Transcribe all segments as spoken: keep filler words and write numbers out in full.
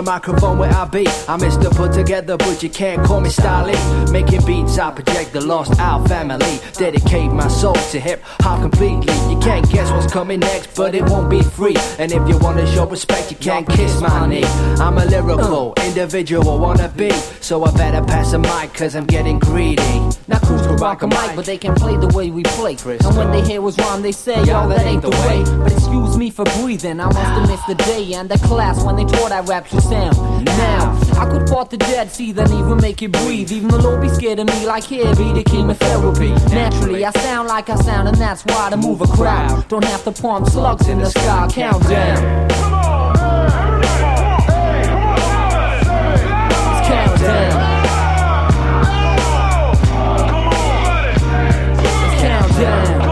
the microphone where I be. I'm Mister Put Together, but you can't call me stylish. Making beats, I project the Lost Out family. Dedicate my soul to hip-hop completely. You can't guess what's coming next, but it won't be free. And if you wanna show respect, you can't kiss my knee. I'm a lyrical individual, wanna be. So I better pass a mic, cause I'm getting greedy. Now crews can rock a mic, but they can play the way we play. And when they hear us rhyme, they say, yo, that ain't the way. But excuse me for breathing, I must have missed the day and the class when they taught that rap should sound. Now, I could part the Dead Sea, then even make it breathe. Even the Lord be scared of me like here be the chemotherapy. Naturally, I sound like I sound, and that's why to move a crowd. Don't have to pump slugs in the sky, countdown. Come on, hey, come on, It's countdown. It's countdown.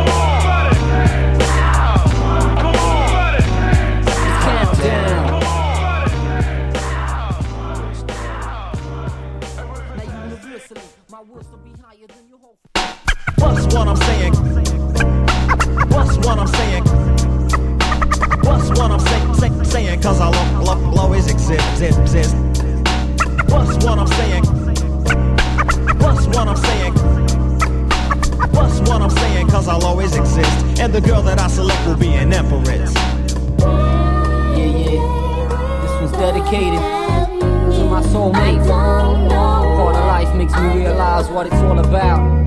What's what I'm saying? What's what I'm saying? What's what I'm saying? Say, saying cause I'll, I'll always exist, exist. What's what I'm saying? What's what I'm saying? What's what I'm saying? Cause I'll always exist. And the girl that I select will be an empress. Yeah, yeah. This one's dedicated to my soulmate. Part of life makes me realize what it's all about.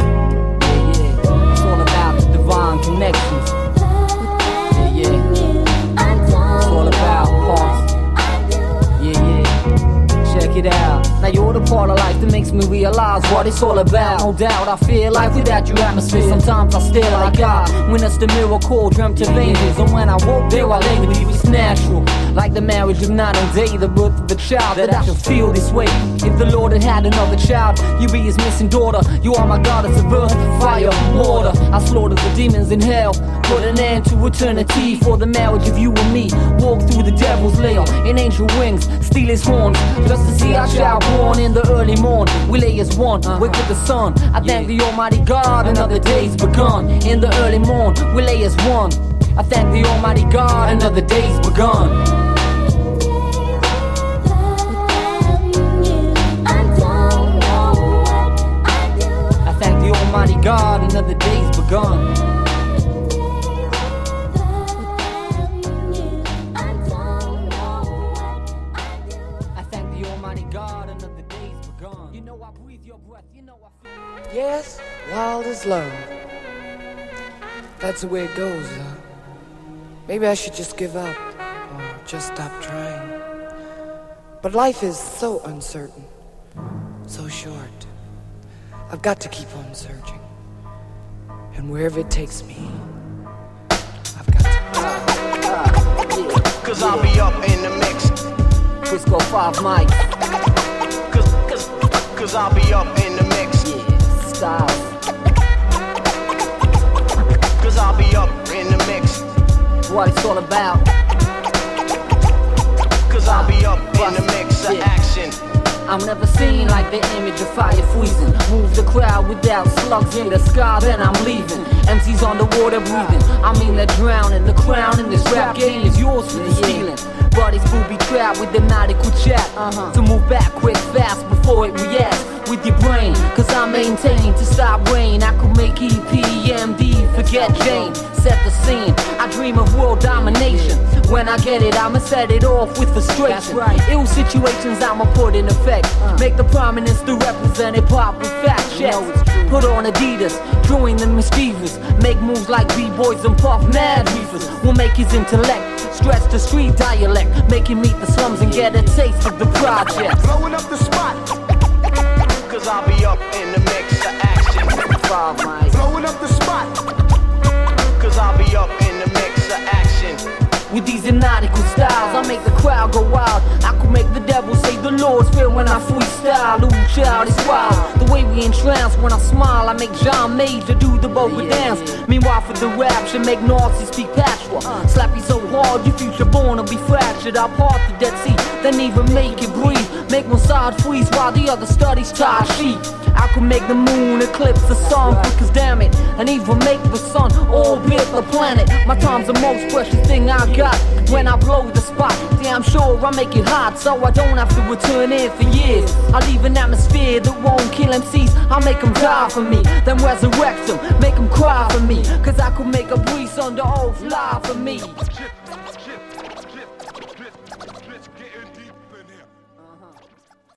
Divine connections. Yeah, yeah. It's all about parts. Yeah, yeah. Check it out. Now you're the part of life that makes me realize what it's all about. No doubt, I feel like without your atmosphere, sometimes I stare like God. When it's the miracle, dreamt of angels. And when I woke there, I lay with you, it's natural. Like the marriage of night and day, the birth of a child, that I should feel this way. If the Lord had had another child, you be his missing daughter. You are my goddess of earth, fire, water. I slaughtered the demons in hell, put an end to eternity for the marriage of you and me. Walk through the devil's lair in angel wings, steal his horns, just to see our child born in the early morn. We lay as one, wake with the sun. I thank the Almighty God, another day's begun. In the early morn, we lay as one. I thank the Almighty God, another day's begun. Almighty God, another day's begun. I thank the Almighty God, another day's begun. You know I breathe your breath, you know I feel. Yes, wild as love. That's the way it goes, though. Maybe I should just give up or just stop trying. But life is so uncertain, so short. I've got to keep on searching. And wherever it takes me, I've got to. Uh, uh, yeah, Cause yeah. I'll be up in the mix. Frisco five mics. Cause, cause, cause I'll be up in the mix. Yeah, Styles. Cause I'll be up in the mix. What it's all about. Cause I'll be up in the mix of yeah. action. I'm never seen like the image of fire freezing. Move the crowd without slugs in the sky, then I'm leaving. M Cs on the water breathing. I mean they're drowning. The crown in this rap game is yours for the stealing. Bodies booby trapped with the nautical chat. Uh-huh. To move back quick, fast before it reacts with your brain. Cause I maintain to stop rain. I could make E P M D forget Jane. Set the scene. I dream of world domination. When I get it, I'ma set it off with frustration. That's right. Ill situations I'ma put in effect. Uh. Make the prominence to represent hip hop with fact checks. Put on Adidas, join the mischievous. Make moves like B-boys and Puff Mad Reefers. We'll make his intellect stretch the street dialect. Make him meet the slums and get a taste of the project. Blowing up the spot. Cause I'll be up in the mix of action. Five mics. Blowing up the spot. Cause I'll be up in the mix of action. With these hypnotical styles, I make the crowd go wild. I could make the devil say the Lord's fear when I freestyle. Ooh, child, it's wild. The way we entrance when I smile, I make John Major do the vocal dance. Meanwhile, for the rap, should make Nazi speak patois. Slap you so hard, your future born will be fractured. I'll part the Dead Sea, then even make it breathe. Make one side freeze while the other studies tie sheet. I could make the moon eclipse the sun quick as damn it, and even make the sun orbit the planet. My time's the most precious thing I got. When I blow the spot, the Yeah, I'm sure I'll make it hot so I don't have to return here for years. I'll leave an atmosphere that won't kill M Cs. I'll make them die for me, then resurrect them, make them cry for me. Cause I could make a breeze under oath lie for me.